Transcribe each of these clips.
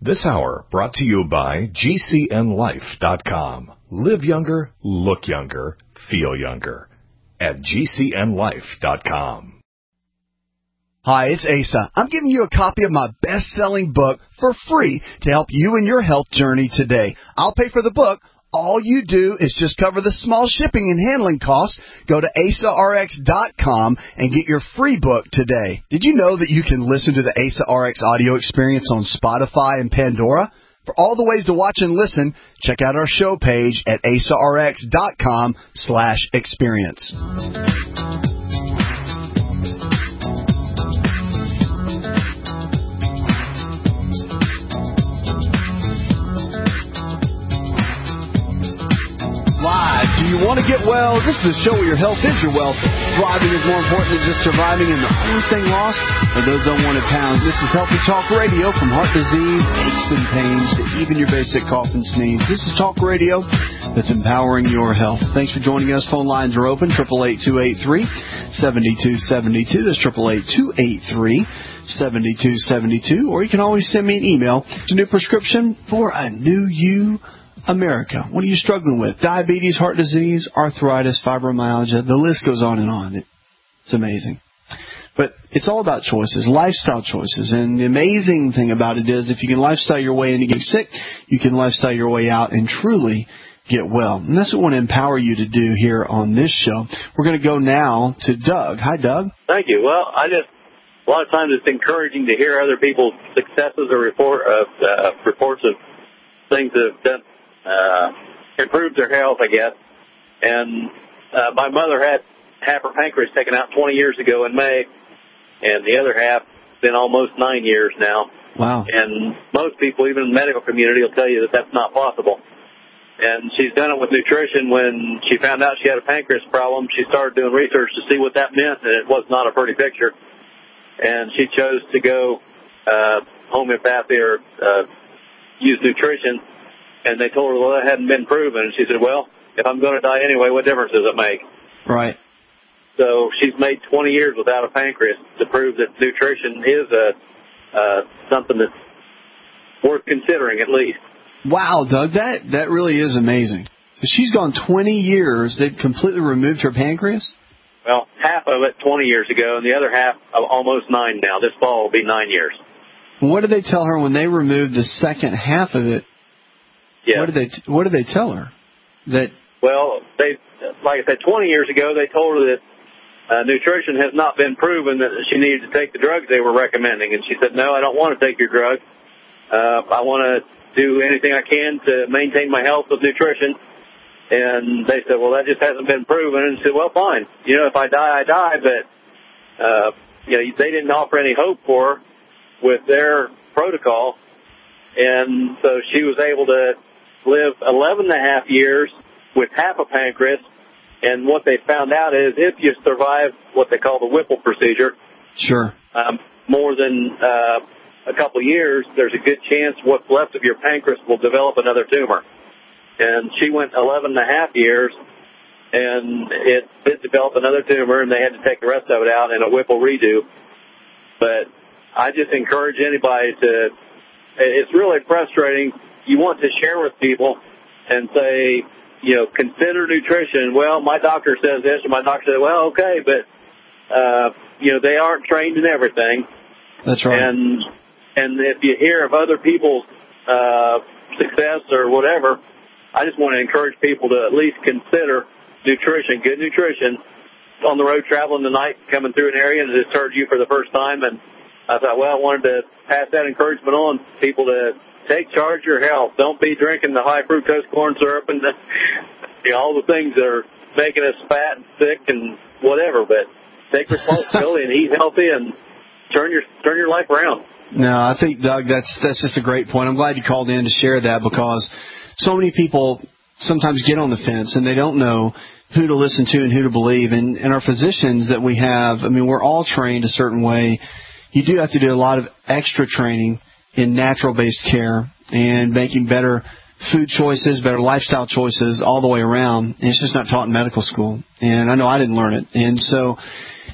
This hour brought to you by GCNLife.com. Live younger, look younger, feel younger. At GCNLife.com. Hi, it's Asa. I'm giving you a copy of my best-selling book for free to help you in your health journey today. I'll pay for the book. All you do is just cover the small shipping and handling costs. Go to AsaRx.com and get your free book today. Did you know that you can listen to the Asa RX audio experience on Spotify and Pandora? For all the ways to watch and listen, check out our show page at AsaRx.com/experience. Live. Do you want to get well? This is a show where your health is your wealth. Thriving is more important than just surviving, and the only thing lost are those unwanted pounds. This is Healthy Talk Radio, from heart disease, aches and pains, to even your basic cough and sneeze. This is Talk Radio that's empowering your health. Thanks for joining us. Phone lines are open, 888-283-7272. That's 888-283-7272. Or you can always send me an email. It's a new prescription for a new you, America. What are you struggling with? Diabetes, heart disease, arthritis, fibromyalgia. The list goes on and on. It's amazing. But it's all about choices, lifestyle choices. And the amazing thing about it is if you can lifestyle your way into getting sick, you can lifestyle your way out and truly get well. And that's what we want to empower you to do here on this show. We're going to go now to Doug. Hi, Doug. Thank you. Well, a lot of times it's encouraging to hear other people's successes or reports of things that have done improved their health, I guess. And my mother had half her pancreas taken out 20 years ago in May, and the other half been almost 9 years now. Wow. And most people, even in the medical community, will tell you that that's not possible. And she's done it with nutrition. When she found out she had a pancreas problem, she started doing research to see what that meant, and it was not a pretty picture. And she chose to go homeopathy or use nutrition. And they told her, well, that hadn't been proven. And she said, well, if I'm going to die anyway, what difference does it make? Right. So she's made 20 years without a pancreas to prove that nutrition is something that's worth considering at least. Wow, Doug, that really is amazing. So she's gone 20 years. They've completely removed her pancreas? Well, half of it 20 years ago, and the other half almost 9 now. This fall will be 9 years. What did they tell her when they removed the second half of it? Yeah. What did they tell her? Well, like I said, 20 years ago, they told her that nutrition has not been proven, that she needed to take the drugs they were recommending. And she said, no, I don't want to take your drug. I want to do anything I can to maintain my health with nutrition. And they said, well, that just hasn't been proven. And she said, well, fine. If I die, I die. But, they didn't offer any hope for her with their protocol. And so she was able to live 11 and a half years with half a pancreas. And what they found out is if you survive what they call the Whipple procedure, sure, more than a couple of years, there's a good chance what's left of your pancreas will develop another tumor. And she went 11 and a half years, and it did develop another tumor, and they had to take the rest of it out in a Whipple redo. But I just encourage anybody to, it's really frustrating. You want to share with people and say, consider nutrition. Well, my doctor says this, and my doctor says, well, okay, but, they aren't trained in everything. That's right. And if you hear of other people's success or whatever, I just want to encourage people to at least consider nutrition, good nutrition. On the road traveling tonight, coming through an area, and it just heard you for the first time, and I thought, well, I wanted to pass that encouragement on to people to take charge of your health. Don't be drinking the high fructose corn syrup and all the things that are making us fat and sick and whatever. But take responsibility and eat healthy and turn your life around. No, I think, Doug, that's just a great point. I'm glad you called in to share that, because so many people sometimes get on the fence and they don't know who to listen to and who to believe. And our physicians that we have, we're all trained a certain way. You do have to do a lot of extra training in natural-based care and making better food choices, better lifestyle choices all the way around. And it's just not taught in medical school. And I know I didn't learn it. And so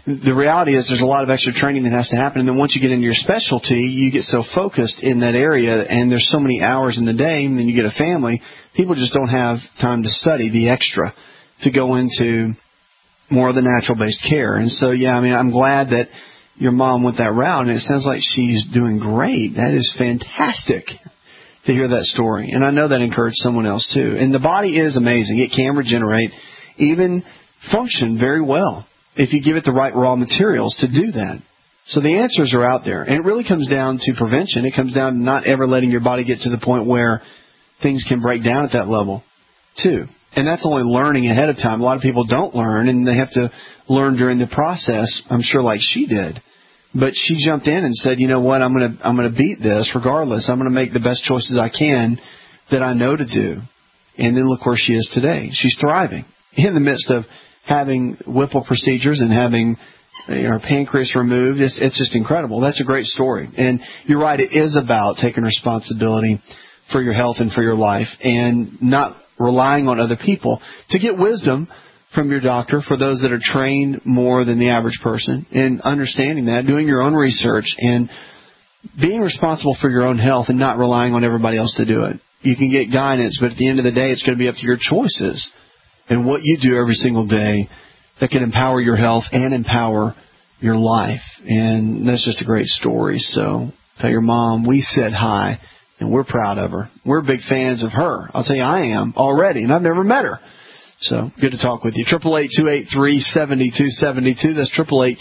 the reality is there's a lot of extra training that has to happen. And then once you get into your specialty, you get so focused in that area, and there's so many hours in the day, and then you get a family, people just don't have time to study the extra to go into more of the natural-based care. And so, yeah, I mean, I'm glad that your mom went that route, and it sounds like she's doing great. That is fantastic to hear that story. And I know that encouraged someone else, too. And the body is amazing. It can regenerate, even function very well if you give it the right raw materials to do that. So the answers are out there. And it really comes down to prevention. It comes down to not ever letting your body get to the point where things can break down at that level, too. And that's only learning ahead of time. A lot of people don't learn, and they have to learn during the process, I'm sure, like she did. But she jumped in and said, you know what, I'm gonna beat this regardless. I'm going to make the best choices I can that I know to do. And then look where she is today. She's thriving in the midst of having Whipple procedures and having her pancreas removed. It's just incredible. That's a great story. And you're right, it is about taking responsibility for your health and for your life and not relying on other people to get wisdom from your doctor, for those that are trained more than the average person, and understanding that, doing your own research, and being responsible for your own health and not relying on everybody else to do it. You can get guidance, but at the end of the day, it's going to be up to your choices and what you do every single day that can empower your health and empower your life. And that's just a great story. So tell your mom we said hi, and we're proud of her. We're big fans of her. I'll tell you, I am already, and I've never met her. So good to talk with you. 888-283-7272. That's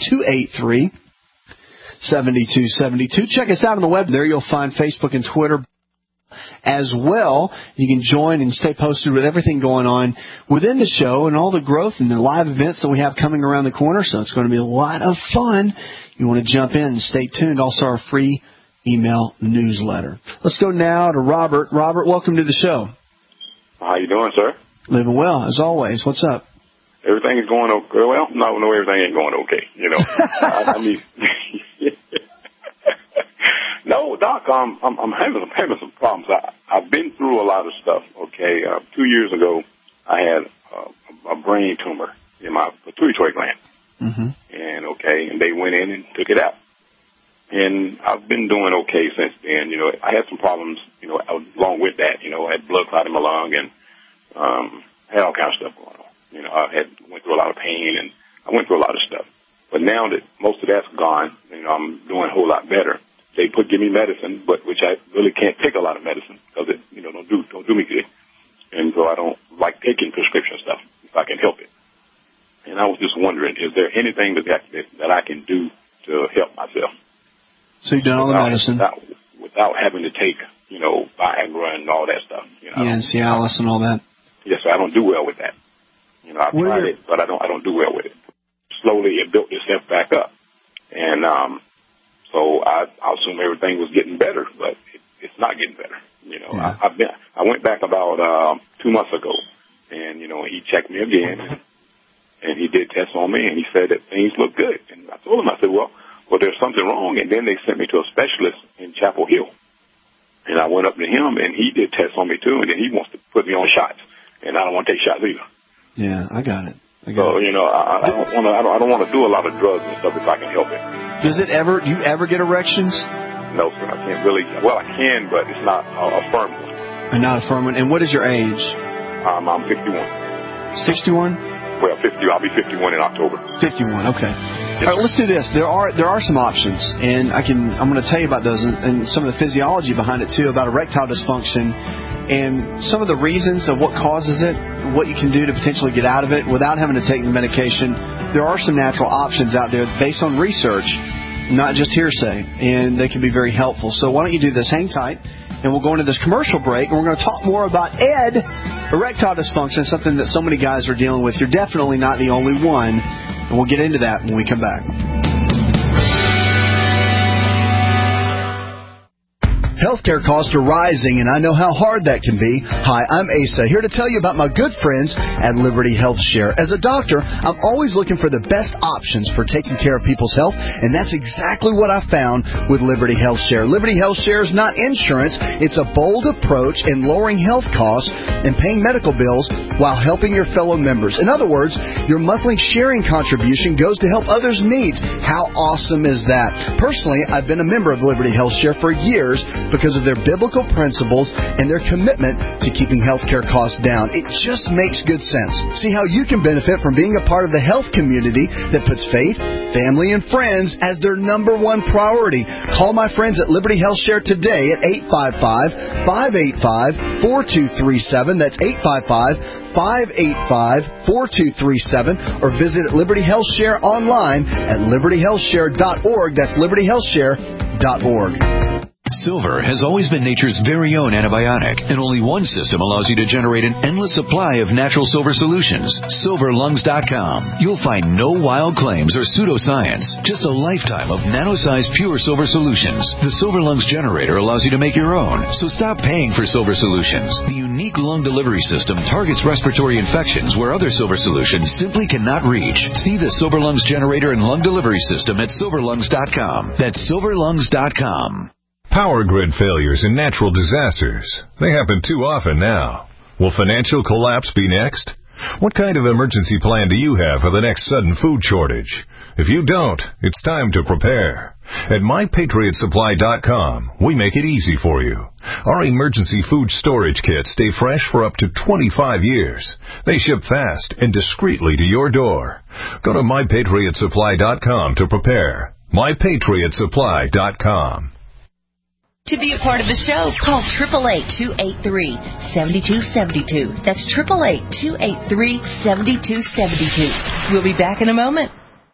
888-283-7272. Check us out on the web. There you'll find Facebook and Twitter as well. You can join and stay posted with everything going on within the show and all the growth and the live events that we have coming around the corner. So it's going to be a lot of fun. You want to jump in and stay tuned. Also, our free email newsletter. Let's go now to Robert. Robert, welcome to the show. How you doing, sir? Living well, as always. What's up? Everything is going okay. Well, no, everything ain't going okay. You know, I mean, no, Doc, I'm having some problems. I've been through a lot of stuff. Okay, 2 years ago, I had a brain tumor in my pituitary gland, and they went in and took it out. And I've been doing okay since then. You know, I had some problems. You know, along with that, you know, I had blood clot in my lung and had all kinds of stuff going on. You know, went through a lot of pain, and I went through a lot of stuff. But now that most of that's gone, you know, I'm doing a whole lot better. They give me medicine, but which I really can't take a lot of medicine because it, you know, don't do me good. And so I don't like taking prescription stuff if I can help it. And I was just wondering, is there anything that I can do to help myself? So you've done all the medicine without having to take, you know, Viagra and all that stuff. You know, and Cialis and all that. Yes, I don't do well with that. You know, I've tried it, but I don't do well with it. Slowly, it built itself back up, and so I assume everything was getting better, but it's not getting better. You know, yeah. I went back about 2 months ago, and you know, he checked me again, and he did tests on me, and he said that things look good. And I told him, I said, well, there's something wrong. And then they sent me to a specialist in Chapel Hill, and I went up to him, and he did tests on me too, and then he wants to put me on shots, and I don't want to take shots either. Yeah, I got it. So, you know, I don't want to do a lot of drugs and stuff if I can help it. Do you ever get erections? No, sir. I can't really. Well, I can, but it's not a firm one. And not a firm one. And what is your age? I'm 61. 61? Well, 50. I'll be 51 in October. 51. Okay. All right. Let's do this. There are some options, and I'm going to tell you about those and some of the physiology behind it too, about erectile dysfunction and some of the reasons of what causes it, what you can do to potentially get out of it without having to take the medication. There are some natural options out there based on research, not just hearsay, and they can be very helpful. So why don't you do this? Hang tight, and we'll go into this commercial break, and we're going to talk more about erectile dysfunction, something that so many guys are dealing with. You're definitely not the only one, and we'll get into that when we come back. Healthcare costs are rising, and I know how hard that can be. Hi, I'm Asa, here to tell you about my good friends at Liberty Health Share. As a doctor, I'm always looking for the best options for taking care of people's health, and that's exactly what I found with Liberty Health Share. Liberty Health Share is not insurance. It's a bold approach in lowering health costs and paying medical bills while helping your fellow members. In other words, your monthly sharing contribution goes to help others' needs. How awesome is that? Personally, I've been a member of Liberty Health Share for years because of their biblical principles and their commitment to keeping healthcare costs down. It just makes good sense. See how you can benefit from being a part of the health community that puts faith, family, and friends as their number one priority. Call my friends at Liberty Health Share today at 855-585-4237. That's 855-585-4237, or visit Liberty Health Share online at libertyhealthshare.org. That's libertyhealthshare.org. Silver has always been nature's very own antibiotic, and only one system allows you to generate an endless supply of natural silver solutions. SilverLungs.com. You'll find no wild claims or pseudoscience, just a lifetime of nano-sized pure silver solutions. The Silver Lungs generator allows you to make your own, so stop paying for silver solutions. The unique lung delivery system targets respiratory infections where other silver solutions simply cannot reach. See the Silver Lungs generator and lung delivery system at SilverLungs.com. That's SilverLungs.com. Power grid failures and natural disasters. They happen too often now. Will financial collapse be next? What kind of emergency plan do you have for the next sudden food shortage? If you don't, it's time to prepare. At MyPatriotSupply.com, we make it easy for you. Our emergency food storage kits stay fresh for up to 25 years. They ship fast and discreetly to your door. Go to MyPatriotSupply.com to prepare. MyPatriotSupply.com. To be a part of the show, call 888-283-7272. That's 888-283-7272. We'll be back in a moment.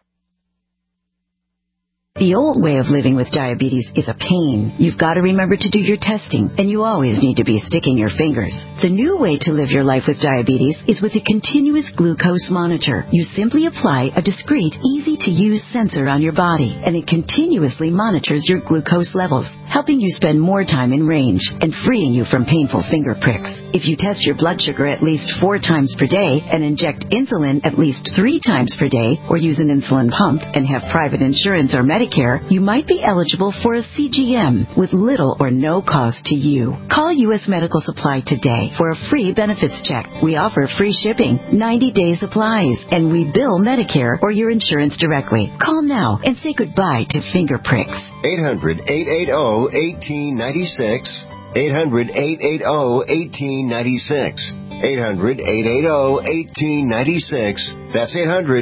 The old way of living with diabetes is a pain. You've got to remember to do your testing, and you always need to be sticking your fingers. The new way to live your life with diabetes is with a continuous glucose monitor. You simply apply a discreet, easy-to-use sensor on your body, and it continuously monitors your glucose levels, helping you spend more time in range and freeing you from painful finger pricks. If you test your blood sugar at least 4 times per day and inject insulin at least 3 times per day, or use an insulin pump and have private insurance or Medicare, you might be eligible for a CGM with little or no cost to you. Call U.S. Medical Supply today for a free benefits check. We offer free shipping, 90-day supplies, and we bill Medicare or your insurance directly. Call now and say goodbye to finger pricks. 800-880-1896. 800-880-1896. 800-880-1896. That's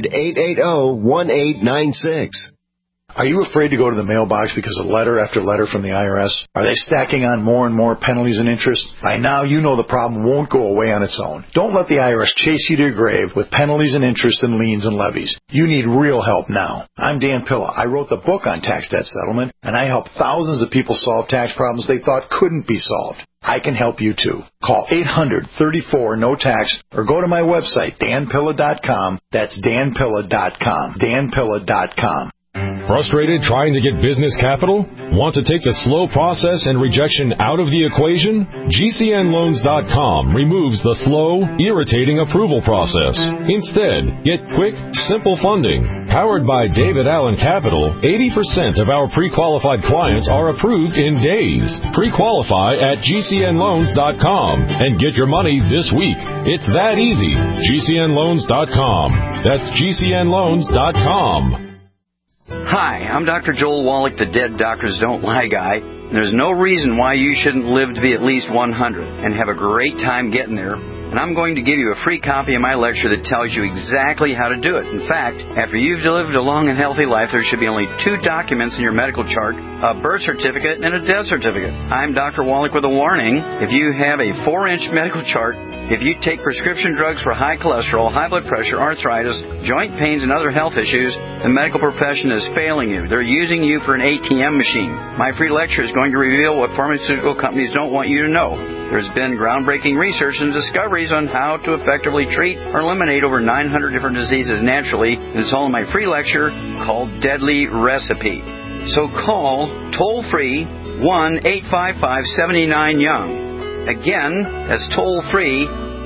800-880-1896. Are you afraid to go to the mailbox because of letter after letter from the IRS? Are they stacking on more and more penalties and interest? By now, you know the problem won't go away on its own. Don't let the IRS chase you to your grave with penalties and interest and liens and levies. You need real help now. I'm Dan Pilla. I wrote the book on tax debt settlement, and I help thousands of people solve tax problems they thought couldn't be solved. I can help you too. Call 800-34-NO-TAX or go to my website, danpilla.com. That's danpilla.com. danpilla.com. Frustrated trying to get business capital? Want to take the slow process and rejection out of the equation? GCNLoans.com removes the slow, irritating approval process. Instead, get quick, simple funding. Powered by David Allen Capital, 80% of our pre-qualified clients are approved in days. Pre-qualify at GCNLoans.com and get your money this week. It's that easy. GCNLoans.com. That's GCNLoans.com. Hi, I'm Dr. Joel Wallach, the Dead Doctors Don't Lie guy. There's no reason why you shouldn't live to be at least 100 and have a great time getting there. And I'm going to give you a free copy of my lecture that tells you exactly how to do it. In fact, after you've lived a long and healthy life, there should be only 2 documents in your medical chart, a birth certificate and a death certificate. I'm Dr. Wallach with a warning. If you have a 4-inch medical chart, if you take prescription drugs for high cholesterol, high blood pressure, arthritis, joint pains, and other health issues, the medical profession is failing you. They're using you for an ATM machine. My free lecture is going to reveal what pharmaceutical companies don't want you to know. There's been groundbreaking research and discoveries on how to effectively treat or eliminate over 900 different diseases naturally, and it's all in my free lecture called Deadly Recipe. So call toll-free 1-855-79-YOUNG. Again, that's toll-free,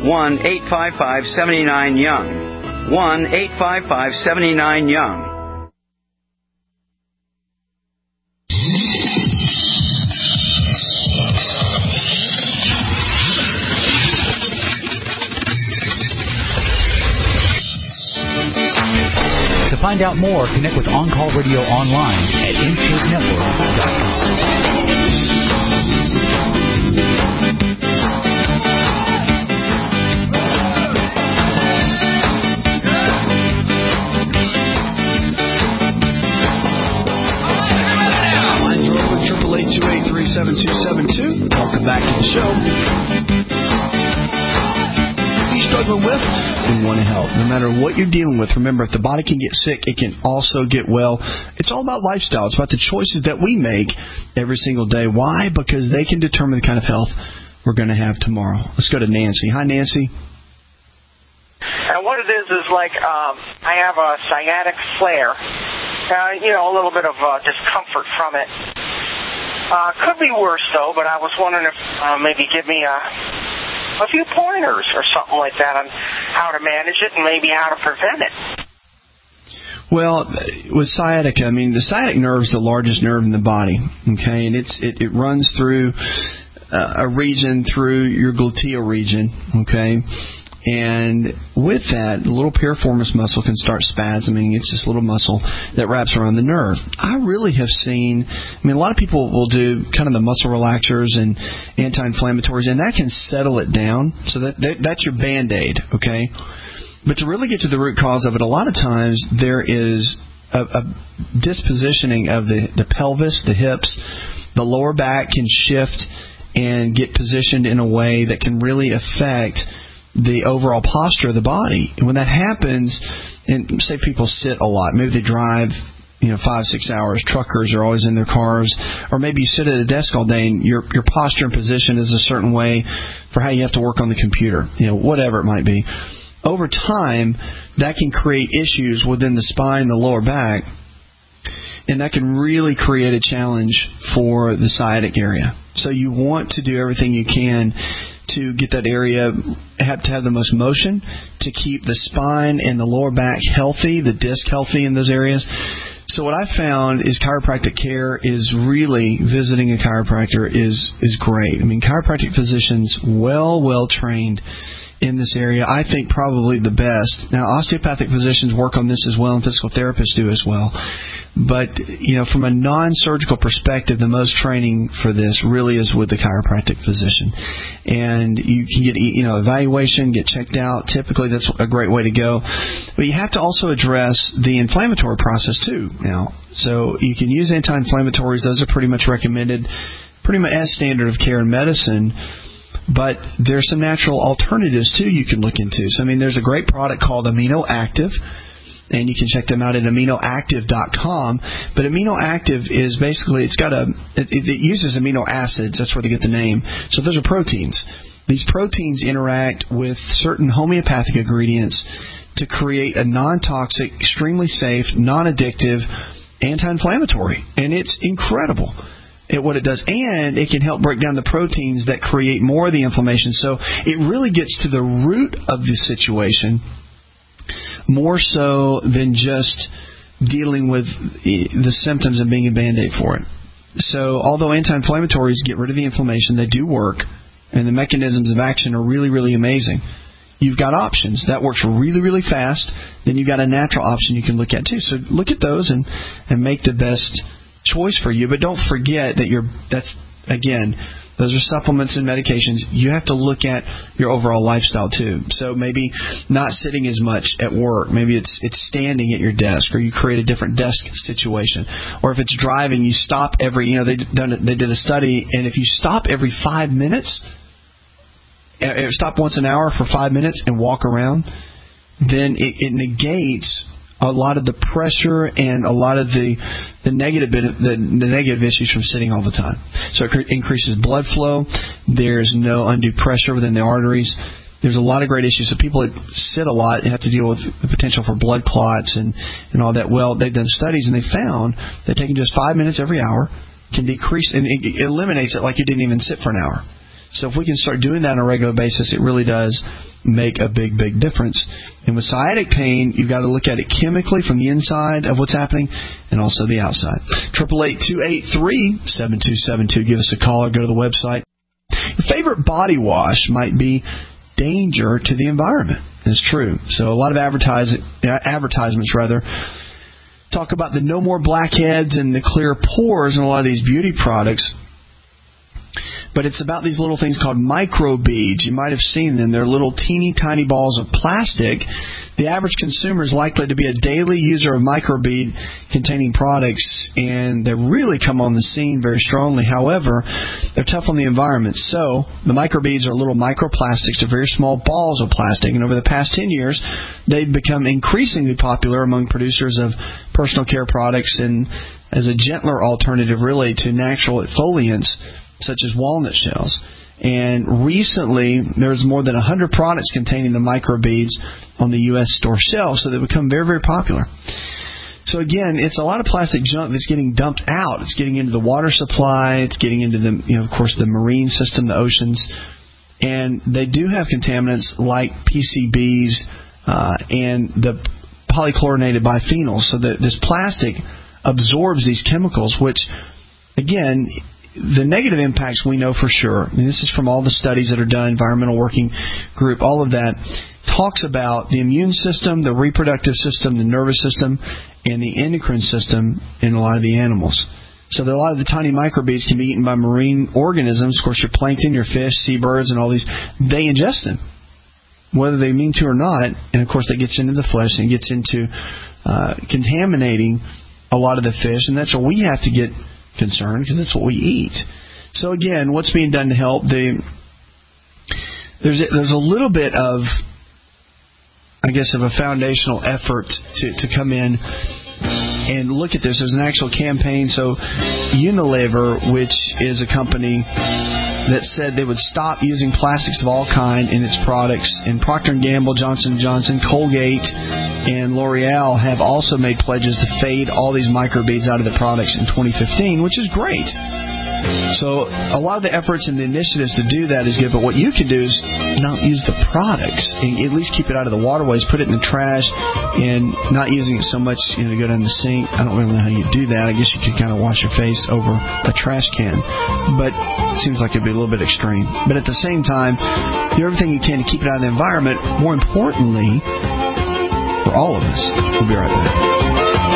1-855-79-YOUNG. 1-855-79-YOUNG. To find out more, connect with On Call Radio online at InShapeNetwork.com. Lines are open, 888-283-7272. Welcome back to the show. What are you struggling with? We want to help. No matter what you're dealing with, remember, if the body can get sick, it can also get well. It's all about lifestyle. It's about the choices that we make every single day. Why? Because they can determine the kind of health we're going to have tomorrow. Let's go to Nancy. Hi, Nancy. And what it is like I have a sciatic flare. A little bit of discomfort from it. Could be worse, though, but I was wondering if maybe give me a few pointers or something like that on how to manage it and maybe how to prevent it. Well, with sciatica, the sciatic nerve is the largest nerve in the body, okay, and it runs through a region through your gluteal region, okay, and with that, the little piriformis muscle can start spasming. It's this little muscle that wraps around the nerve. I really have seen, a lot of people will do kind of the muscle relaxers and anti-inflammatories, and that can settle it down. So that's your Band-Aid, okay? But to really get to the root cause of it, a lot of times there is a dispositioning of the pelvis, the hips. The lower back can shift and get positioned in a way that can really affect the overall posture of the body. And when that happens, and say people sit a lot, maybe they drive 5-6 hours, truckers are always in their cars, or maybe you sit at a desk all day and your posture and position is a certain way for how you have to work on the computer, whatever it might be. Over time, that can create issues within the spine, the lower back, and that can really create a challenge for the sciatic area. So you want to do everything you can to get that area, have to have the most motion, to keep the spine and the lower back healthy, the disc healthy in those areas. So what I found is chiropractic care is really, visiting a chiropractor is great. Chiropractic physicians, well trained in this area. I think probably the best. Now, osteopathic physicians work on this as well, and physical therapists do as well. But, from a non-surgical perspective, the most training for this really is with the chiropractic physician. And you can get, evaluation, get checked out. Typically, that's a great way to go. But you have to also address the inflammatory process, too, now. So you can use anti-inflammatories. Those are pretty much recommended, pretty much as standard of care in medicine. But there's some natural alternatives, too, you can look into. So, there's a great product called Amino Active, and you can check them out at AminoActive.com. But Amino Active is basically, it uses amino acids. That's where they get the name. So those are proteins. These proteins interact with certain homeopathic ingredients to create a non-toxic, extremely safe, non-addictive anti-inflammatory. And it's incredible at what it does, and it can help break down the proteins that create more of the inflammation. So it really gets to the root of the situation, more so than just dealing with the symptoms and being a Band-Aid for it. So although anti-inflammatories get rid of the inflammation, they do work, and the mechanisms of action are really, really amazing. You've got options. That works really, really fast. Then you've got a natural option you can look at, too. So look at those and make the best choice for you. But don't forget that those are supplements and medications. You have to look at your overall lifestyle, too. So maybe not sitting as much at work. Maybe it's standing at your desk, or you create a different desk situation. Or if it's driving, you stop every, they did a study, and if you stop every 5 minutes, stop once an hour for 5 minutes and walk around, then it negates a lot of the pressure and a lot of the negative issues from sitting all the time. So it increases blood flow. There's no undue pressure within the arteries. There's a lot of great issues. So people that sit a lot have to deal with the potential for blood clots and all that. Well, they've done studies, and they found that taking just 5 minutes every hour can decrease, and it eliminates it like you didn't even sit for an hour. So if we can start doing that on a regular basis, it really does make a big, big difference. And with sciatic pain, you've got to look at it chemically from the inside of what's happening and also the outside. 888-283-7272. Give us a call or go to the website. Your favorite body wash might be danger to the environment. It's true. So a lot of advertisements talk about the no more blackheads and the clear pores in a lot of these beauty products. But it's about these little things called microbeads. You might have seen them. They're little teeny tiny balls of plastic. The average consumer is likely to be a daily user of microbead containing products, and they really come on the scene very strongly. However, they're tough on the environment. So the microbeads are little microplastics. They're very small balls of plastic, and over the past 10 years, they've become increasingly popular among producers of personal care products and as a gentler alternative, really, to natural exfoliants such as walnut shells. And recently, there's more than 100 products containing the microbeads on the U.S. store shelves, so they've become very, very popular. So again, it's a lot of plastic junk that's getting dumped out. It's getting into the water supply. It's getting into the, of course, the marine system, the oceans. And they do have contaminants like PCBs and the polychlorinated biphenyls. So that this plastic absorbs these chemicals, which, again, the negative impacts we know for sure, and this is from all the studies that are done, Environmental Working Group, all of that, talks about the immune system, the reproductive system, the nervous system, and the endocrine system in a lot of the animals. So that a lot of the tiny microbeads can be eaten by marine organisms. Of course, your plankton, your fish, seabirds, and all these, they ingest them, whether they mean to or not. And, of course, that gets into the flesh and gets into contaminating a lot of the fish, and that's where we have to get concerned, because that's what we eat. So again, what's being done to help? There's a little bit of, I guess, of a foundational effort to come in and look at this. There's an actual campaign. So Unilever, which is a company that said they would stop using plastics of all kind in its products, and Procter & Gamble, Johnson & Johnson, Colgate, and L'Oreal have also made pledges to fade all these microbeads out of the products in 2015, which is great. So a lot of the efforts and the initiatives to do that is good, but what you can do is not use the products, and at least keep it out of the waterways, put it in the trash, and not using it so much to go down the sink. I don't really know how you do that. I guess you could kind of wash your face over a trash can, but it seems like it'd be a little bit extreme. But at the same time, do everything you can to keep it out of the environment. More importantly, for all of us. We'll be right back.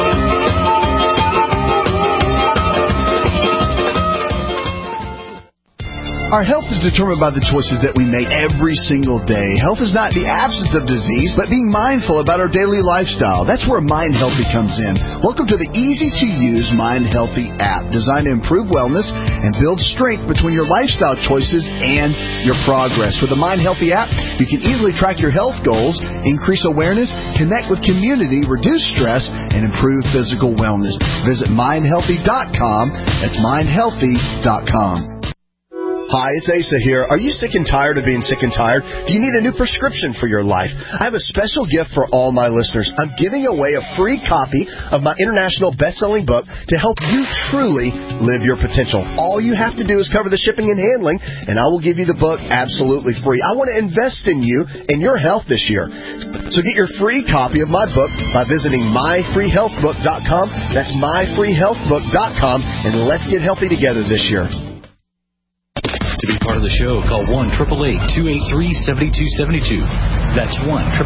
Our health is determined by the choices that we make every single day. Health is not the absence of disease, but being mindful about our daily lifestyle. That's where Mind Healthy comes in. Welcome to the easy-to-use Mind Healthy app, designed to improve wellness and build strength between your lifestyle choices and your progress. With the Mind Healthy app, you can easily track your health goals, increase awareness, connect with community, reduce stress, and improve physical wellness. Visit mindhealthy.com. That's mindhealthy.com. Hi, it's Asa here. Are you sick and tired of being sick and tired? Do you need a new prescription for your life? I have a special gift for all my listeners. I'm giving away a free copy of my international best-selling book to help you truly live your potential. All you have to do is cover the shipping and handling, and I will give you the book absolutely free. I want to invest in you and your health this year. So get your free copy of my book by visiting myfreehealthbook.com. That's myfreehealthbook.com, and let's get healthy together this year. To be part of the show, call 1-888-283-7272. That's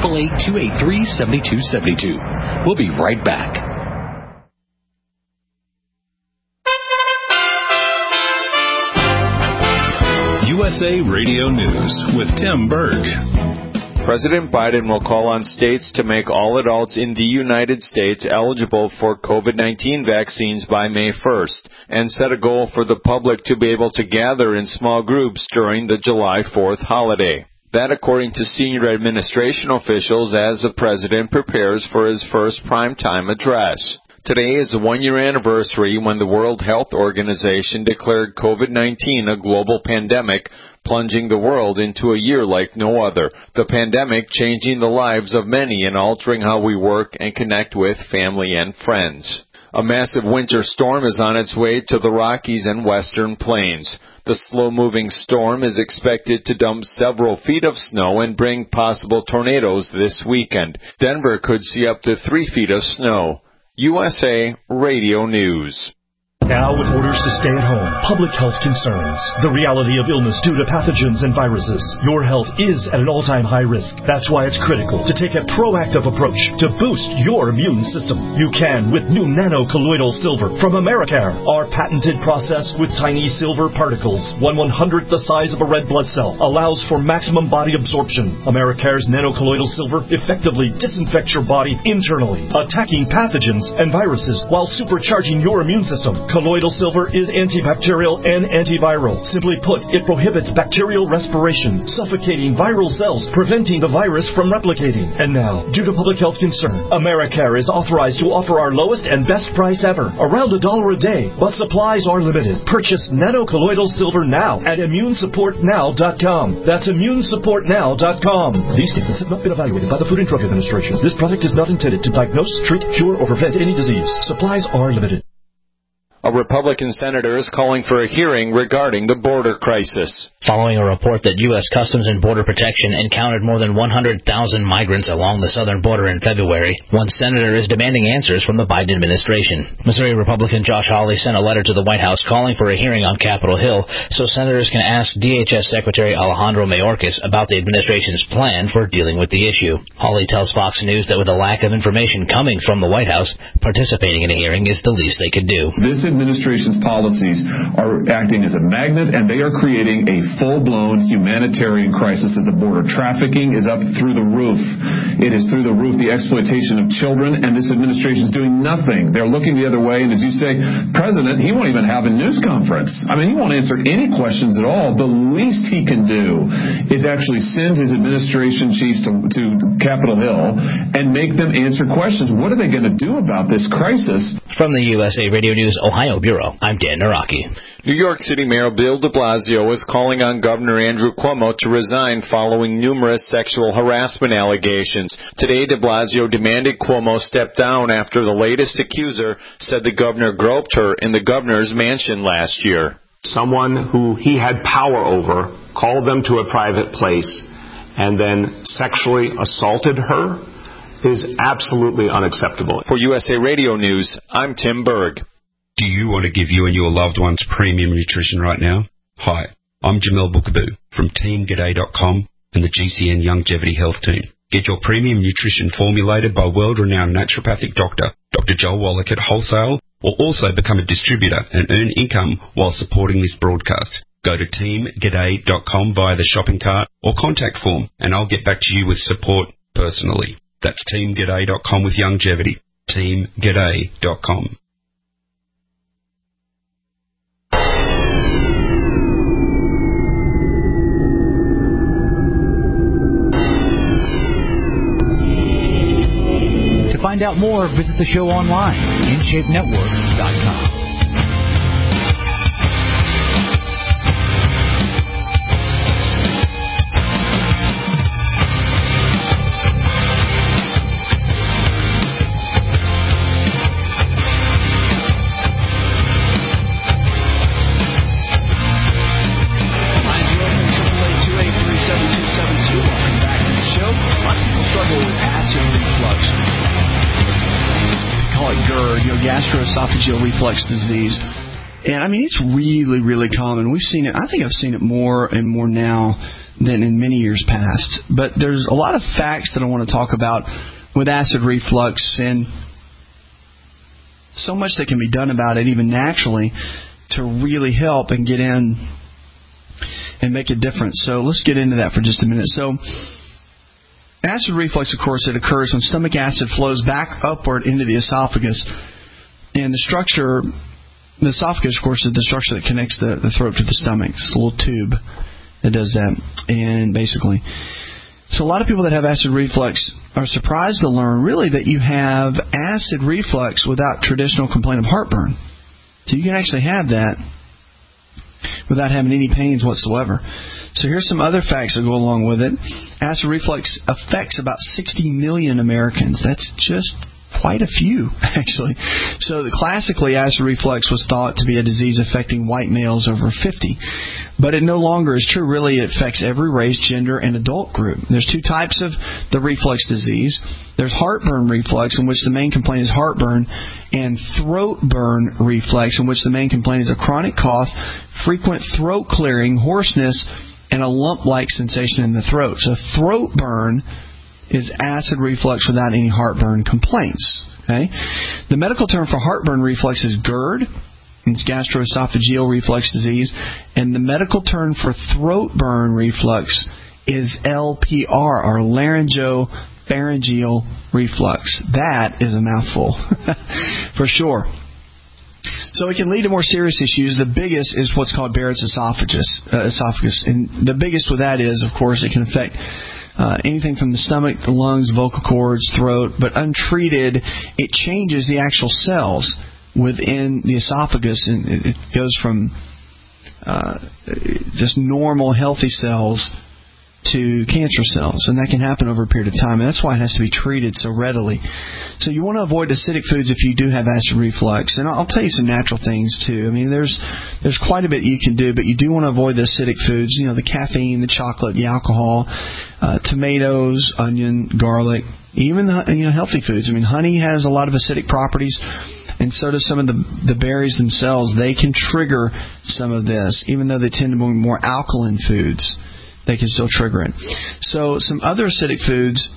1-888-283-7272. We'll be right back. USA Radio News with Tim Berg. President Biden will call on states to make all adults in the United States eligible for COVID-19 vaccines by May 1st and set a goal for the public to be able to gather in small groups during the July 4th holiday. That according to senior administration officials as the president prepares for his first primetime address. Today is the one-year anniversary when the World Health Organization declared COVID-19 a global pandemic, plunging the world into a year like no other. The pandemic changing the lives of many and altering how we work and connect with family and friends. A massive winter storm is on its way to the Rockies and Western Plains. The slow-moving storm is expected to dump several feet of snow and bring possible tornadoes this weekend. Denver could see up to 3 feet of snow. USA Radio News. Now with orders to stay at home, public health concerns, the reality of illness due to pathogens and viruses, your health is at an all-time high risk. That's why it's critical to take a proactive approach to boost your immune system. You can with new nano-colloidal silver from Americare. Our patented process with tiny silver particles, 1/100th the size of a red blood cell, allows for maximum body absorption. Americare's nano-colloidal silver effectively disinfects your body internally, attacking pathogens and viruses while supercharging your immune system. Colloidal silver is antibacterial and antiviral. Simply put, it prohibits bacterial respiration, suffocating viral cells, preventing the virus from replicating. And now, due to public health concern, Americare is authorized to offer our lowest and best price ever, around $1 a day, but supplies are limited. Purchase nano-colloidal silver now at immunesupportnow.com. That's immunesupportnow.com. These statements have not been evaluated by the Food and Drug Administration. This product is not intended to diagnose, treat, cure, or prevent any disease. Supplies are limited. A Republican senator is calling for a hearing regarding the border crisis. Following a report that U.S. Customs and Border Protection encountered more than 100,000 migrants along the southern border in February, one senator is demanding answers from the Biden administration. Missouri Republican Josh Hawley sent a letter to the White House calling for a hearing on Capitol Hill so senators can ask DHS Secretary Alejandro Mayorkas about the administration's plan for dealing with the issue. Hawley tells Fox News that with a lack of information coming from the White House, participating in a hearing is the least they could do. This administration's policies are acting as a magnet, and they are creating a full-blown humanitarian crisis at the border. Trafficking is up through the roof. It is through the roof, the exploitation of children, and this administration is doing nothing. They're looking the other way, and as you say, President, he won't even have a news conference. I mean, he won't answer any questions at all. The least he can do is actually send his administration chiefs to Capitol Hill and make them answer questions. What are they going to do about this crisis? From the USA Radio News Ohio Bureau, I'm Dan Naraki. New York City Mayor Bill de Blasio is calling on Governor Andrew Cuomo to resign following numerous sexual harassment allegations. Today, de Blasio demanded Cuomo step down after the latest accuser said the governor groped her in the governor's mansion last year. Someone who he had power over called them to a private place and then sexually assaulted her is absolutely unacceptable. For USA Radio News, I'm Tim Berg. Do you want to give you and your loved ones premium nutrition right now? Hi, I'm Jamel Bookaboo from TeamGaday.com and the GCN Longevity Health Team. Get your premium nutrition formulated by world-renowned naturopathic doctor, Dr. Joel Wallach at Wholesale, or also become a distributor and earn income while supporting this broadcast. Go to TeamGaday.com via the shopping cart or contact form, and I'll get back to you with support personally. That's TeamGaday.com with longevity. TeamGaday.com. To find out more, visit the show online, InShapeNetwork.com. Gastroesophageal reflux disease. And I mean, it's really, really common. We've seen it. I think I've seen it more and more now than in many years past. But there's a lot of facts that I want to talk about with acid reflux and so much that can be done about it, even naturally, to really help and get in and make a difference. So let's get into that for just a minute. So acid reflux, of course, it occurs when stomach acid flows back upward into the esophagus. And the structure, the esophagus, of course, is the structure that connects the throat to the stomach. It's a little tube that does that. And basically, so a lot of people that have acid reflux are surprised to learn, really, that you have acid reflux without traditional complaint of heartburn. So you can actually have that without having any pains whatsoever. So here's some other facts that go along with it. Acid reflux affects about 60 million Americans. That's just quite a few, actually. So classically, acid reflux was thought to be a disease affecting white males over 50. But it no longer is true. Really, it affects every race, gender, and adult group. There's two types of the reflux disease. There's heartburn reflux, in which the main complaint is heartburn, and throat burn reflux, in which the main complaint is a chronic cough, frequent throat clearing, hoarseness, and a lump-like sensation in the throat. So throat burn is acid reflux without any heartburn complaints. Okay? The medical term for heartburn reflux is GERD. It's gastroesophageal reflux disease. And the medical term for throat burn reflux is LPR, or laryngopharyngeal reflux. That is a mouthful, for sure. So it can lead to more serious issues. The biggest is what's called Barrett's esophagus. And the biggest with that is, of course, it can affect anything from the stomach, the lungs, vocal cords, throat. But untreated, it changes the actual cells within the esophagus, and it goes from just normal, healthy cells to cancer cells, and that can happen over a period of time, and that's why it has to be treated so readily. So you want to avoid acidic foods if you do have acid reflux, and I'll tell you some natural things too. I mean, there's quite a bit you can do, but you do want to avoid the acidic foods, the caffeine, the chocolate, the alcohol, tomatoes, onion, garlic, even the healthy foods. I mean, honey has a lot of acidic properties, and so do some of the berries themselves. They can trigger some of this, even though they tend to be more alkaline foods. They can still trigger it. So some other acidic foods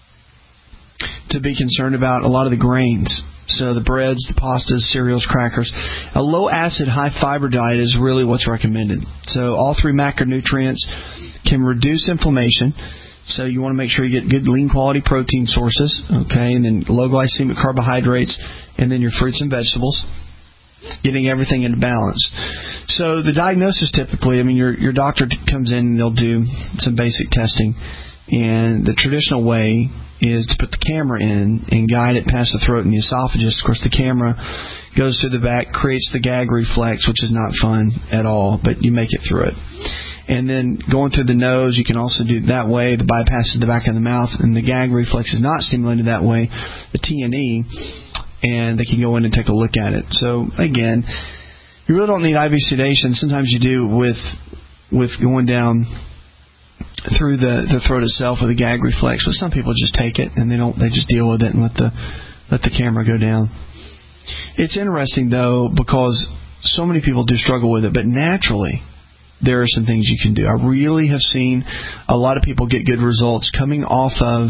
to be concerned about, a lot of the grains. So the breads, the pastas, cereals, crackers. A low-acid, high-fiber diet is really what's recommended. So all three macronutrients can reduce inflammation. So you want to make sure you get good, lean-quality protein sources, okay, and then low-glycemic carbohydrates, and then your fruits and vegetables. Getting everything into balance. So the diagnosis typically, your doctor comes in and they'll do some basic testing. And the traditional way is to put the camera in and guide it past the throat and the esophagus. Of course, the camera goes through the back, creates the gag reflex, which is not fun at all, but you make it through it. And then going through the nose, you can also do it that way. The bypass is the back of the mouth, and the gag reflex is not stimulated that way. The T&E. And they can go in and take a look at it. So, again, you really don't need IV sedation. Sometimes you do with going down through the throat itself with a gag reflex. But some people just take it and they just deal with it and let the camera go down. It's interesting, though, because so many people do struggle with it. But naturally, there are some things you can do. I really have seen a lot of people get good results coming off of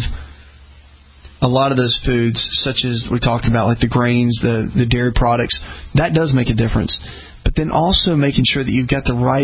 a lot of those foods, such as we talked about, like the grains, the dairy products. That does make a difference. But then also making sure that you've got the right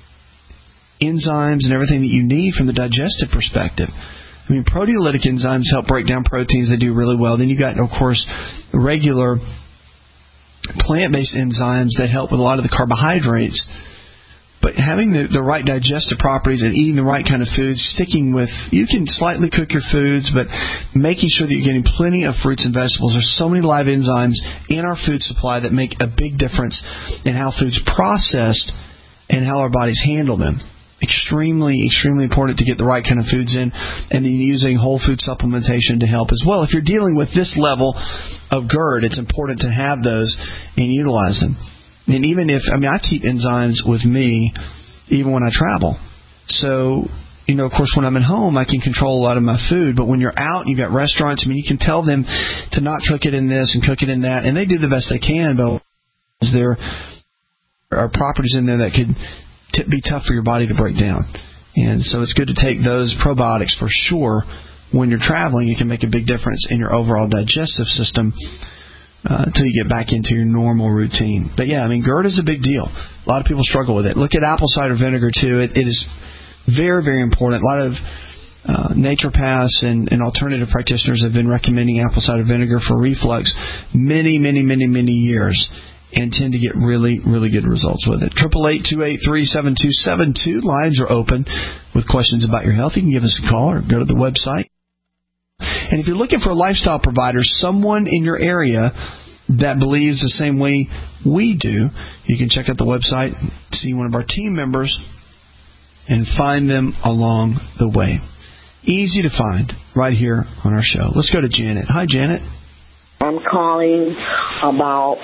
enzymes and everything that you need from the digestive perspective. I mean, proteolytic enzymes help break down proteins. They do really well. Then you've got, of course, regular plant-based enzymes that help with a lot of the carbohydrates. But having the right digestive properties and eating the right kind of foods, sticking with, you can slightly cook your foods, but making sure that you're getting plenty of fruits and vegetables. There's so many live enzymes in our food supply that make a big difference in how food's processed and how our bodies handle them. Extremely, extremely important to get the right kind of foods in, and then using whole food supplementation to help as well. If you're dealing with this level of GERD, it's important to have those and utilize them. And even if, I keep enzymes with me even when I travel. So, of course, when I'm at home, I can control a lot of my food. But when you're out and you've got restaurants, you can tell them to not cook it in this and cook it in that. And they do the best they can, but there are properties in there that could be tough for your body to break down. And so it's good to take those probiotics for sure. When you're traveling, it can make a big difference in your overall digestive system. Until you get back into your normal routine. But yeah, GERD is a big deal. A lot of people struggle with it. Look at apple cider vinegar too. It is very, very important. A lot of naturopaths and alternative practitioners have been recommending apple cider vinegar for reflux many, many, many, many years, and tend to get really, really good results with it. 888-283-7272. Lines are open with questions about your health. You can give us a call or go to the website. And if you're looking for a lifestyle provider, someone in your area that believes the same way we do, you can check out the website, see one of our team members, and find them along the way. Easy to find right here on our show. Let's go to Janet. Hi, Janet. I'm calling about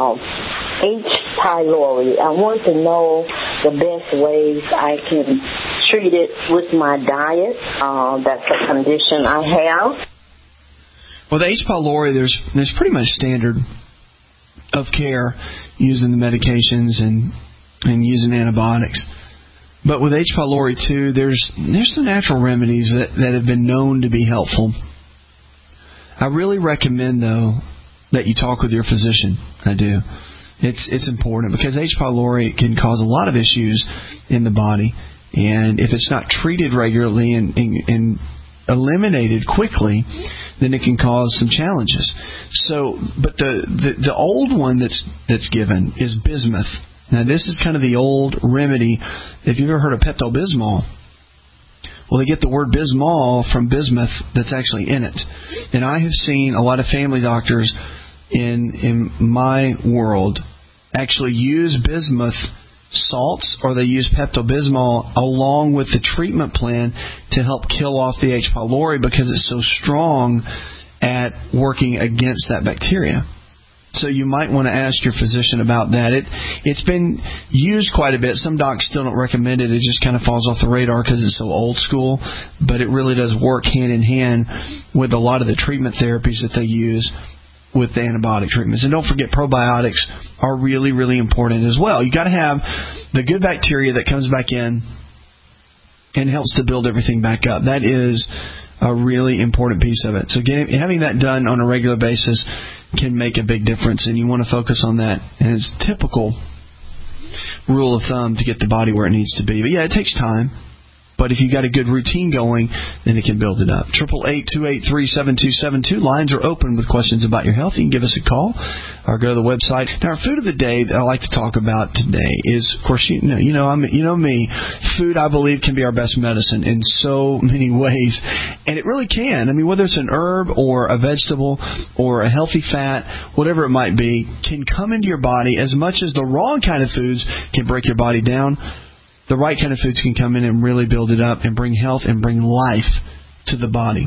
H. pylori. I want to know the best ways I can treat it with my diet. That's a condition I have. Well, the H. pylori, there's pretty much standard of care using the medications and using antibiotics. But with H. pylori too, there's some natural remedies that have been known to be helpful. I really recommend, though, that you talk with your physician. I do. It's important because H. pylori can cause a lot of issues in the body, and if it's not treated regularly and eliminated quickly, then it can cause some challenges. So, but the old one that's given is bismuth. Now, this is kind of the old remedy. If you've ever heard of Pepto-Bismol, well, they get the word Bismol from bismuth that's actually in it. And I have seen a lot of family doctors in my world actually use bismuth salts, or they use Pepto-Bismol along with the treatment plan to help kill off the H. pylori because it's so strong at working against that bacteria. So you might want to ask your physician about that. It's been used quite a bit. Some docs still don't recommend it. It just kind of falls off the radar because it's so old school. But it really does work hand in hand with a lot of the treatment therapies that they use with the antibiotic treatments. And don't forget, probiotics are really, really important as well. You got to have the good bacteria that comes back in and helps to build everything back up. That is a really important piece of it. So having that done on a regular basis can make a big difference, and you want to focus on that. And it's typical rule of thumb to get the body where it needs to be. But yeah, it takes time. But if you've got a good routine going, then it can build it up. 888-283-7272. Lines are open with questions about your health. You can give us a call or go to the website. Now, our food of the day that I like to talk about today is, of course, you know me. Food, I believe, can be our best medicine in so many ways. And it really can. I mean, whether it's an herb or a vegetable or a healthy fat, whatever it might be, can come into your body as much as the wrong kind of foods can break your body down. The right kind of foods can come in and really build it up and bring health and bring life to the body.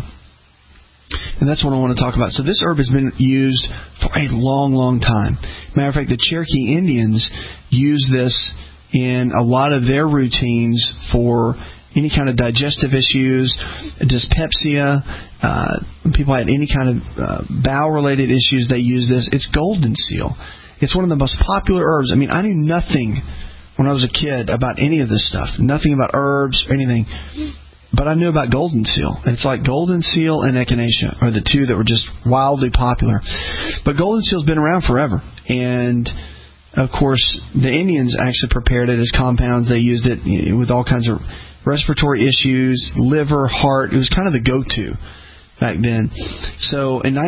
And that's what I want to talk about. So this herb has been used for a long, long time. Matter of fact, the Cherokee Indians use this in a lot of their routines for any kind of digestive issues, dyspepsia. People had any kind of bowel-related issues, they use this. It's golden seal. It's one of the most popular herbs. I mean, I knew nothing when I was a kid about any of this stuff. Nothing about herbs or anything. But I knew about golden seal. It's like golden seal and echinacea are the two that were just wildly popular. But golden seal's been around forever. And, of course, the Indians actually prepared it as compounds. They used it with all kinds of respiratory issues, liver, heart. It was kind of the go-to back then. So in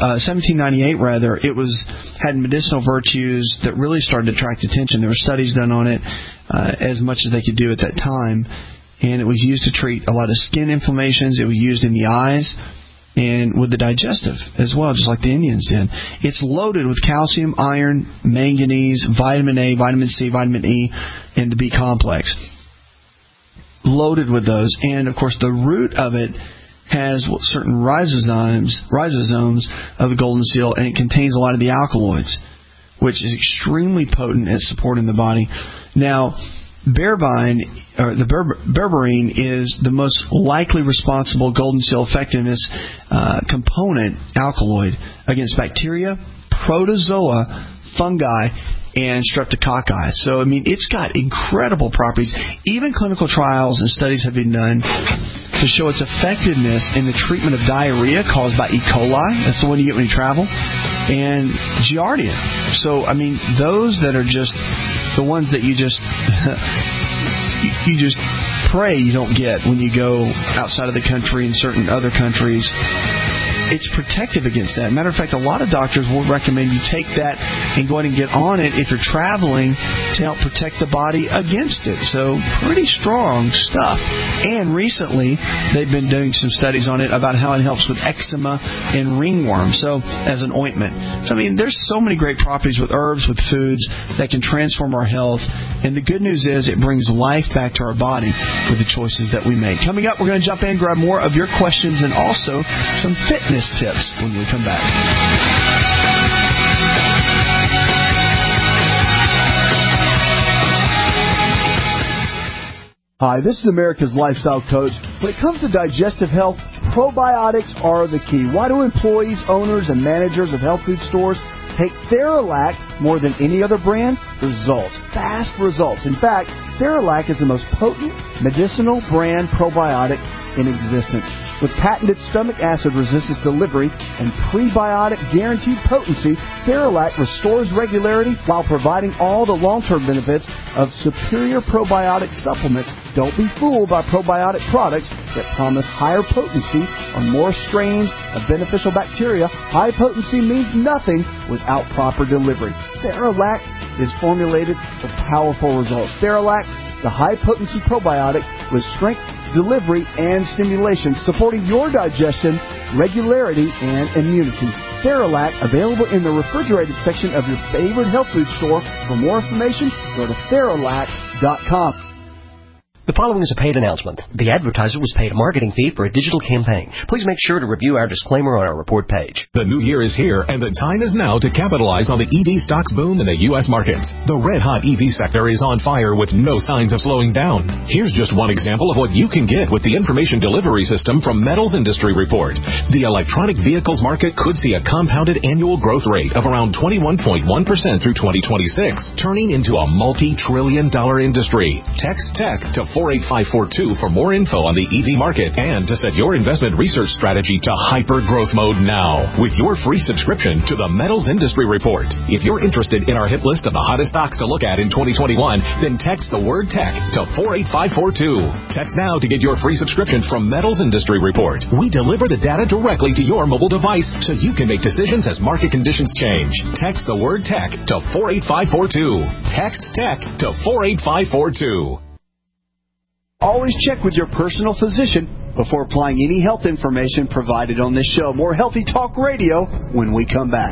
1798, it had medicinal virtues that really started to attract attention. There were studies done on it as much as they could do at that time, and it was used to treat a lot of skin inflammations. It was used in the eyes and with the digestive as well, just like the Indians did. It's loaded with calcium, iron, manganese, vitamin A, vitamin C, vitamin E, and the B complex. Loaded with those. And, of course, the root of it has certain ribosomes of the golden seal, and it contains a lot of the alkaloids, which is extremely potent at supporting the body. Now, berberine is the most likely responsible golden seal effectiveness component alkaloid against bacteria, protozoa, fungi, and streptococci. So, I mean, it's got incredible properties. Even clinical trials and studies have been done to show its effectiveness in the treatment of diarrhea caused by E. coli. That's the one you get when you travel. And Giardia. So, I mean, those that are just the ones that you just you just pray you don't get when you go outside of the country and certain other countries. It's protective against that. Matter of fact, a lot of doctors will recommend you take that and go ahead and get on it if you're traveling to help protect the body against it. So pretty strong stuff. And recently, they've been doing some studies on it about how it helps with eczema and ringworm, so as an ointment. So, I mean, there's so many great properties with herbs, with foods that can transform our health. And the good news is it brings life back to our body with the choices that we make. Coming up, we're going to jump in, grab more of your questions, and also some fitness tips when we come back. Hi, this is America's Lifestyle Coach. When it comes to digestive health, probiotics are the key. Why do employees, owners, and managers of health food stores take Theralac more than any other brand? Results. Fast results. In fact, Theralac is the most potent medicinal brand probiotic in existence. With patented stomach acid resistance delivery and prebiotic guaranteed potency, Theralac restores regularity while providing all the long-term benefits of superior probiotic supplements. Don't be fooled by probiotic products that promise higher potency or more strains of beneficial bacteria. High potency means nothing without proper delivery. Theralac is formulated for powerful results. Theralac, the high-potency probiotic with strength, delivery, and stimulation, supporting your digestion, regularity, and immunity. Theralac, available in the refrigerated section of your favorite health food store. For more information, go to Theralac.com. The following is a paid announcement. The advertiser was paid a marketing fee for a digital campaign. Please make sure to review our disclaimer on our report page. The new year is here, and the time is now to capitalize on the EV stocks boom in the U.S. markets. The red-hot EV sector is on fire with no signs of slowing down. Here's just one example of what you can get with the information delivery system from Metals Industry Report. The electronic vehicles market could see a compounded annual growth rate of around 21.1% through 2026, turning into a multi-trillion-dollar industry. Text TECH to 48542 for more info on the EV market and to set your investment research strategy to hyper growth mode now with your free subscription to the Metals Industry Report. If you're interested in our hit list of the hottest stocks to look at in 2021, then text the word TECH to 48542. Text now to get your free subscription from Metals Industry Report. We deliver the data directly to your mobile device so you can make decisions as market conditions change. Text the word TECH to 48542. Text TECH to 48542. Always check with your personal physician before applying any health information provided on this show. More Healthy Talk Radio when we come back.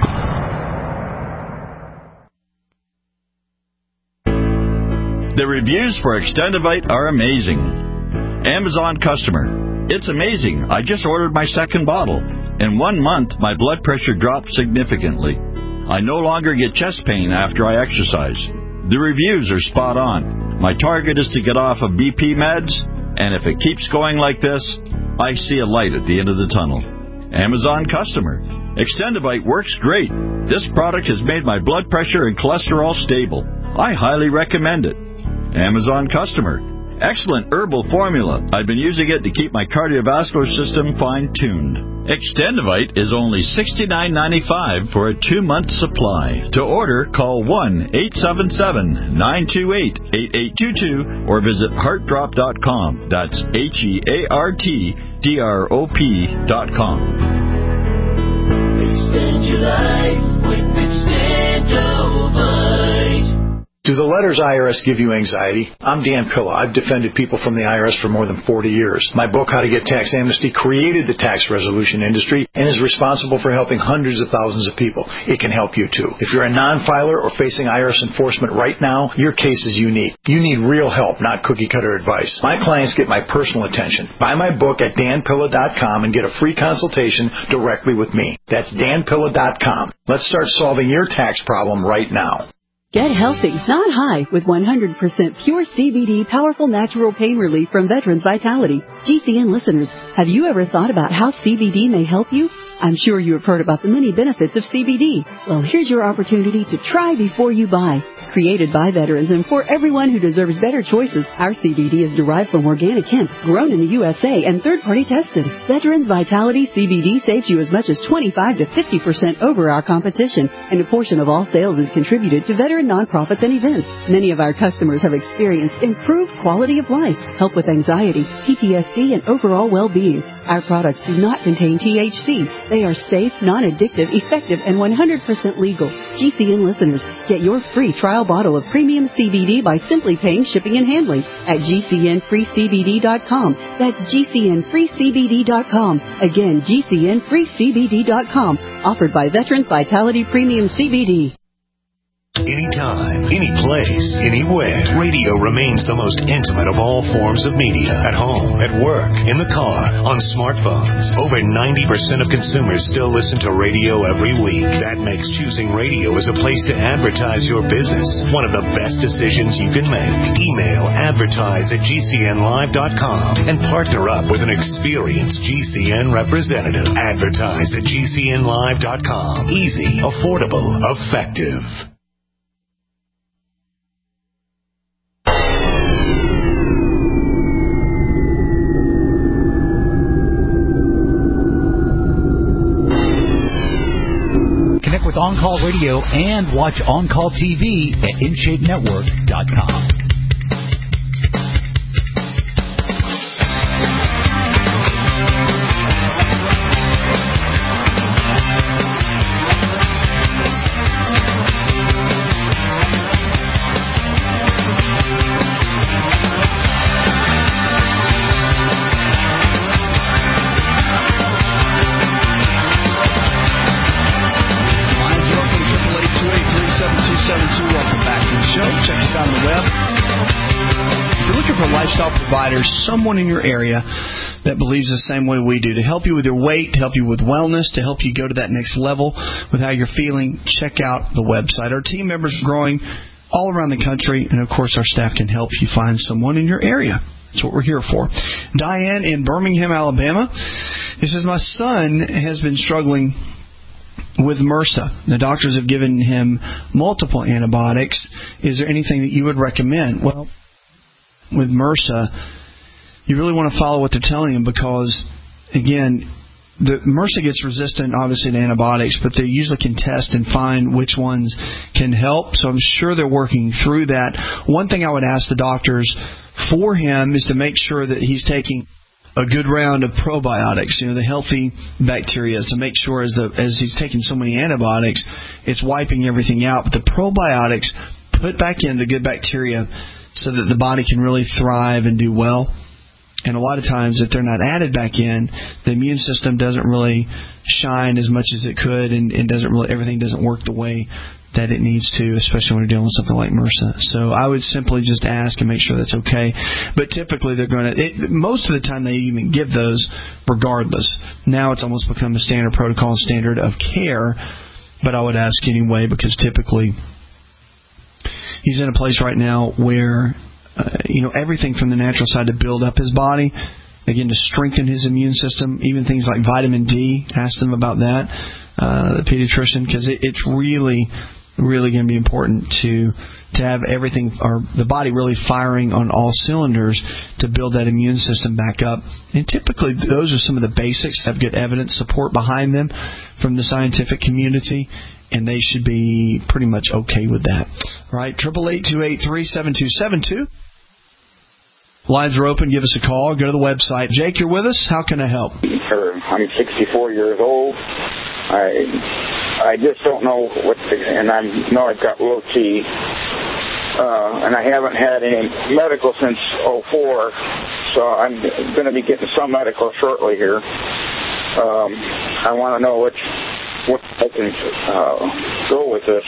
The reviews for Extendivite are amazing. Amazon customer. It's amazing. I just ordered my second bottle. In 1 month, my blood pressure dropped significantly. I no longer get chest pain after I exercise. The reviews are spot on. My target is to get off of BP meds, and if it keeps going like this, I see a light at the end of the tunnel. Amazon customer. Extendivite works great. This product has made my blood pressure and cholesterol stable. I highly recommend it. Amazon customer. Excellent herbal formula. I've been using it to keep my cardiovascular system fine-tuned. Extendivite is only $69.95 for a 2-month supply. To order, call 1-877-928-8822 or visit heartdrop.com. That's HEARTDROP.com. Extend your life with Extendovite. Do the letters IRS give you anxiety? I'm Dan Pilla. I've defended people from the IRS for more than 40 years. My book, How to Get Tax Amnesty, created the tax resolution industry and is responsible for helping hundreds of thousands of people. It can help you, too. If you're a non-filer or facing IRS enforcement right now, your case is unique. You need real help, not cookie-cutter advice. My clients get my personal attention. Buy my book at danpilla.com and get a free consultation directly with me. That's danpilla.com. Let's start solving your tax problem right now. Get healthy, not high, with 100% pure CBD powerful natural pain relief from Veterans Vitality. GCN listeners, have you ever thought about how CBD may help you? I'm sure you have heard about the many benefits of CBD. Well, here's your opportunity to try before you buy. Created by veterans and for everyone who deserves better choices, our CBD is derived from organic hemp, grown in the USA, and third-party tested. Veterans Vitality CBD saves you as much as 25 to 50% over our competition, and a portion of all sales is contributed to veteran nonprofits and events. Many of our customers have experienced improved quality of life, help with anxiety, PTSD, and overall well-being. Our products do not contain THC. They are safe, non-addictive, effective, and 100% legal. GCN listeners, get your free trial bottle of premium CBD by simply paying shipping and handling at GCNFreeCBD.com. That's GCNFreeCBD.com. Again, GCNFreeCBD.com. Offered by Veterans Vitality Premium CBD. Anytime, any place, anywhere, radio remains the most intimate of all forms of media. At home, at work, in the car, on smartphones. Over 90% of consumers still listen to radio every week. That makes choosing radio as a place to advertise your business one of the best decisions you can make. Email advertise@gcnlive.com and partner up with an experienced GCN representative. Advertise@gcnlive.com. Easy, affordable, effective. Connect with On Call Radio and watch On Call TV at InShapeNetwork.com. Someone in your area that believes the same way we do, to help you with your weight, to help you with wellness, to help you go to that next level with how you're feeling, check out the website. Our team members are growing all around the country, and of course our staff can help you find someone in your area. That's what we're here for. Diane in Birmingham, Alabama. It says, my son has been struggling with MRSA. The doctors have given him multiple antibiotics. Is there anything that you would recommend? Well, with MRSA, you really want to follow what they're telling him because, again, the MRSA gets resistant, obviously, to antibiotics, but they usually can test and find which ones can help. So I'm sure they're working through that. One thing I would ask the doctors for him is to make sure that he's taking a good round of probiotics, the healthy bacteria, to make sure as he's taking so many antibiotics, it's wiping everything out. But the probiotics put back in the good bacteria so that the body can really thrive and do well. And a lot of times, if they're not added back in, the immune system doesn't really shine as much as it could, and everything doesn't work the way that it needs to, especially when you're dealing with something like MRSA. So I would simply just ask and make sure that's okay. But typically, they're going to, most of the time, they even give those regardless. Now it's almost become a standard protocol, standard of care. But I would ask anyway, because typically he's in a place right now where everything from the natural side to build up his body, again, to strengthen his immune system, even things like vitamin D. Ask them about that, the pediatrician, because it's really, really going to be important to have everything, or the body really firing on all cylinders to build that immune system back up. And typically, those are some of the basics, have good evidence support behind them from the scientific community, and they should be pretty much okay with that. All right, 888-283-7272. Lines are open. Give us a call. Go to the website. Jake, you're with us. How can I help? I'm 64 years old. I just don't know and I know I've got low T, and I haven't had any medical since 2004, so I'm going to be getting some medical shortly here. I want to know what I can go with this.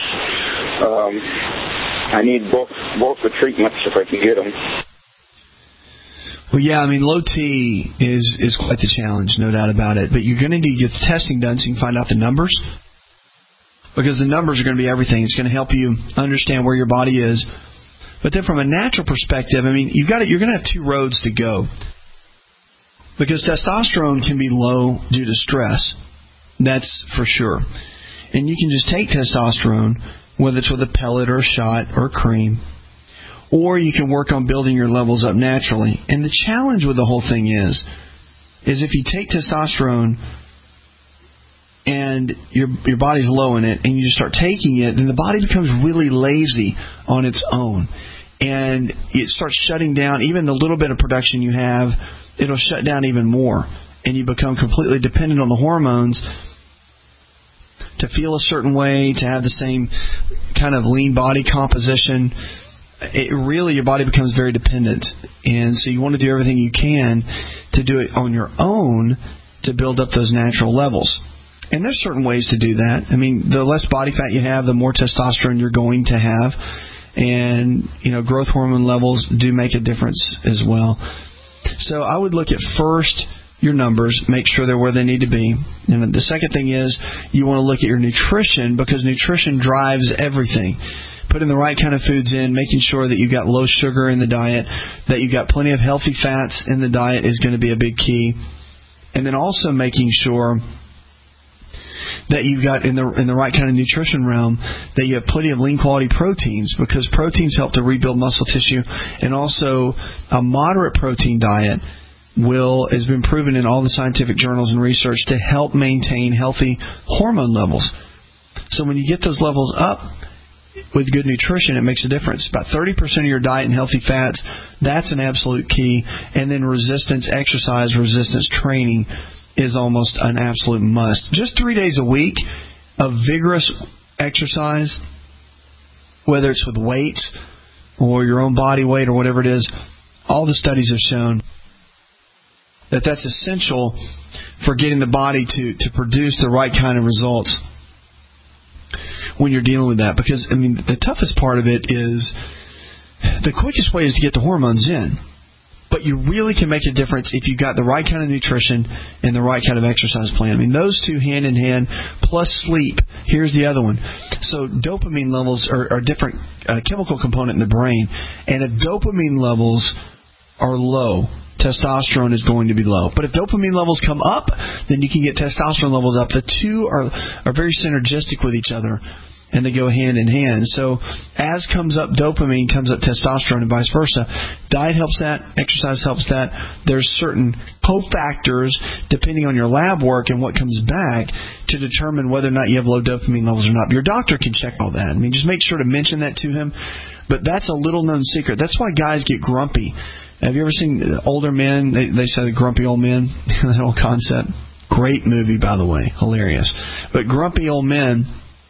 I need both the treatments if I can get them. Well, yeah, low T is quite the challenge, no doubt about it. But you're going to need to get the testing done so you can find out the numbers, because the numbers are going to be everything. It's going to help you understand where your body is. But then from a natural perspective, you're going to have two roads to go, because testosterone can be low due to stress. That's for sure. And you can just take testosterone, whether it's with a pellet or a shot or a cream, or you can work on building your levels up naturally. And the challenge with the whole thing is if you take testosterone and your body's low in it, and you just start taking it, then the body becomes really lazy on its own. And it starts shutting down. Even the little bit of production you have, it'll shut down even more. And you become completely dependent on the hormones to feel a certain way, to have the same kind of lean body composition. Your body becomes very dependent. And so you want to do everything you can to do it on your own to build up those natural levels. And there's certain ways to do that. I mean, the less body fat you have, the more testosterone you're going to have. And, growth hormone levels do make a difference as well. So I would look at first your numbers, make sure they're where they need to be. And the second thing is you want to look at your nutrition, because nutrition drives everything. Putting the right kind of foods in, making sure that you've got low sugar in the diet, that you've got plenty of healthy fats in the diet is going to be a big key. And then also making sure that you've got in the right kind of nutrition realm, that you have plenty of lean quality proteins, because proteins help to rebuild muscle tissue, and also a moderate protein diet has been proven in all the scientific journals and research to help maintain healthy hormone levels. So when you get those levels up with good nutrition, it makes a difference. About 30% of your diet and healthy fats, that's an absolute key. And then resistance exercise, resistance training is almost an absolute must. Just 3 days a week of vigorous exercise, whether it's with weights or your own body weight or whatever it is, all the studies have shown that that's essential for getting the body to produce the right kind of results when you're dealing with that. Because, the toughest part of it is the quickest way is to get the hormones in. But you really can make a difference if you've got the right kind of nutrition and the right kind of exercise plan. Those two hand in hand, plus sleep. Here's the other one. So dopamine levels are a different chemical component in the brain. And if dopamine levels are low, testosterone is going to be low. But if dopamine levels come up, then you can get testosterone levels up. The two are very synergistic with each other, and they go hand in hand. So as comes up dopamine, comes up testosterone, and vice versa. Diet helps that. Exercise helps that. There's certain cofactors, depending on your lab work and what comes back, to determine whether or not you have low dopamine levels or not. Your doctor can check all that. Just make sure to mention that to him. But that's a little-known secret. That's why guys get grumpy. Have you ever seen older men? They say the grumpy old men, that old concept. Great movie, by the way. Hilarious. But grumpy old men,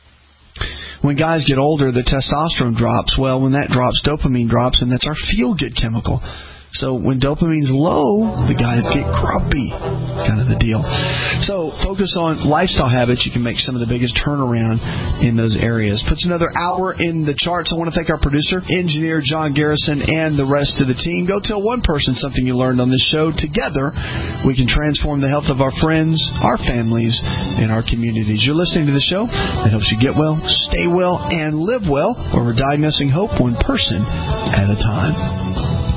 when guys get older, the testosterone drops. Well, when that drops, dopamine drops, and that's our feel-good chemical. So when dopamine's low, the guys get grumpy. Kind of the deal. So focus on lifestyle habits. You can make some of the biggest turnaround in those areas. Puts another hour in the charts. I want to thank our producer, engineer John Garrison, and the rest of the team. Go tell one person something you learned on this show. Together, we can transform the health of our friends, our families, and our communities. You're listening to the show that helps you get well, stay well, and live well, where we're diagnosing hope one person at a time.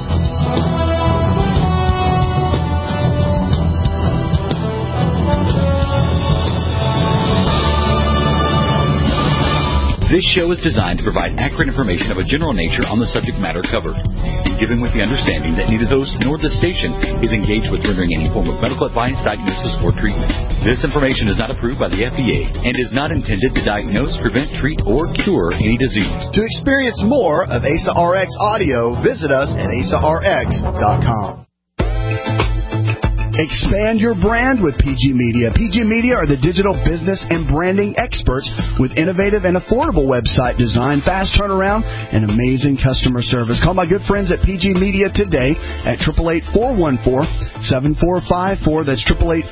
This show is designed to provide accurate information of a general nature on the subject matter covered, given with the understanding that neither host nor the station is engaged with rendering any form of medical advice, diagnosis, or treatment. This information is not approved by the FDA and is not intended to diagnose, prevent, treat, or cure any disease. To experience more of Asa RX audio, visit us at asarx.com. Expand your brand with PG Media. PG Media are the digital business and branding experts with innovative and affordable website design, fast turnaround, and amazing customer service. Call my good friends at PG Media today at 888-414-7454. That's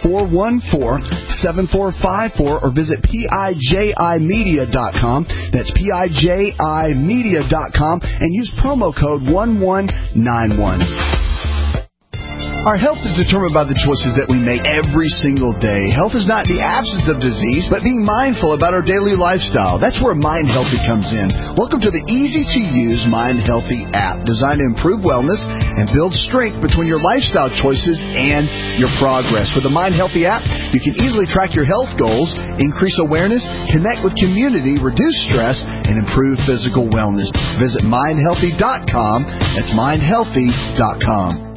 888-414-7454, or visit PIJImedia.com. That's PIJImedia.com, and use promo code 1191. Our health is determined by the choices that we make every single day. Health is not the absence of disease, but being mindful about our daily lifestyle. That's where Mind Healthy comes in. Welcome to the easy-to-use Mind Healthy app, designed to improve wellness and build strength between your lifestyle choices and your progress. With the Mind Healthy app, you can easily track your health goals, increase awareness, connect with community, reduce stress, and improve physical wellness. Visit mindhealthy.com. That's mindhealthy.com.